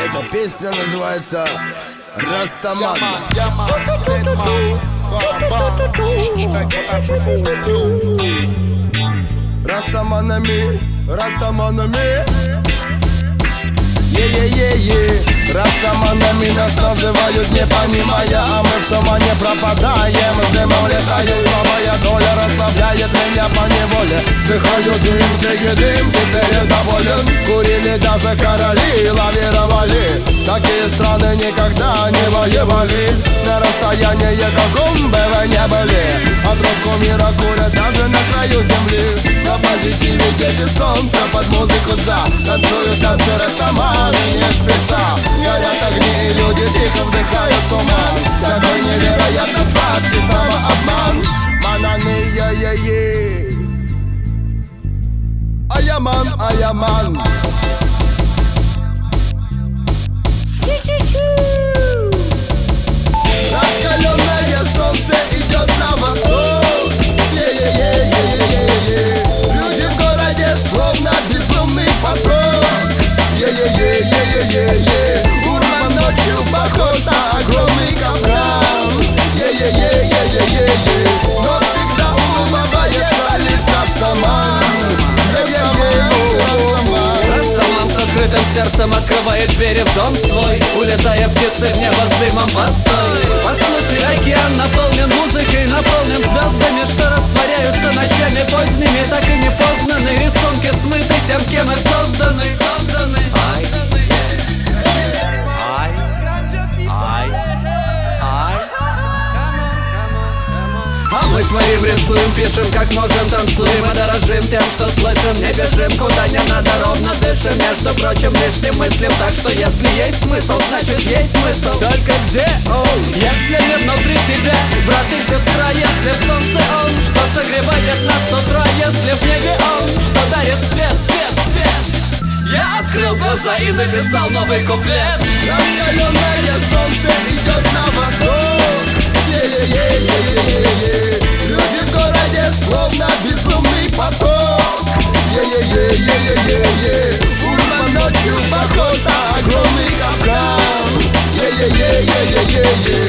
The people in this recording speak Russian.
Эта песня называется «Растаман». Растаманами, Растаманами. Е-е-е-е. Растаманами нас называют, не понимая, а мы в тумане пропадаем. Дымом летает слабая доля, расслабляет меня поневоле. Выходит дым, дым, теперь я доволен. Курили даже короли, лавировали. Такие страны никогда не воевали. На расстоянии каком бы вы не были. От русского мира курят даже на краю земли. На позитиве дети солнца под музыку, да. Танцуют танцы растаманы, не спеша. Горят огни и люди тихо вдыхают туман. Такой невероятно сладкий самообман. Мананы, я-я-е. Аяман, аяман. Раскаленное солнце идет на восток. Е-е-е-е-е-е. Люди в городе словно безумный поток. Е-е-е-е-е-е. Урман ночью похож на огромный капкан. Е-е-е-е-е-е. Но всегда улыбается лишь Растаман. Растаман с открытым сердцем открывает двери в дом свой, улетая птицы в небо с дымом постой. Послушай, океан наполнен музыкой, наполнен звездами, что растворяются ночами поздними. Так и не познаны рисунки смыты тем, кем и созданы. Ай, ай, ай, ай. А мы творим, рисуем, пишем, как можем, танцуем и дорожим тем, что слышим. Не бежим, куда не надо, ровно дышим. Между прочим, лишним мыслим, так что если есть смысл, значит есть смысл. Только где он? Если не внутри тебя, брат и сестра, если солнце он, что согревает нас с утра, если в небе он, что дарит свет, свет, свет. Я открыл глаза и написал новый куплет. Раскаленное солнце идет на восток. Е-е-е-е-е-е. Люди в городе словно безумный поток. Е-е-е-е-е-е. Урман ночью похож на огромный капкан. Е-е-е-е-е-е.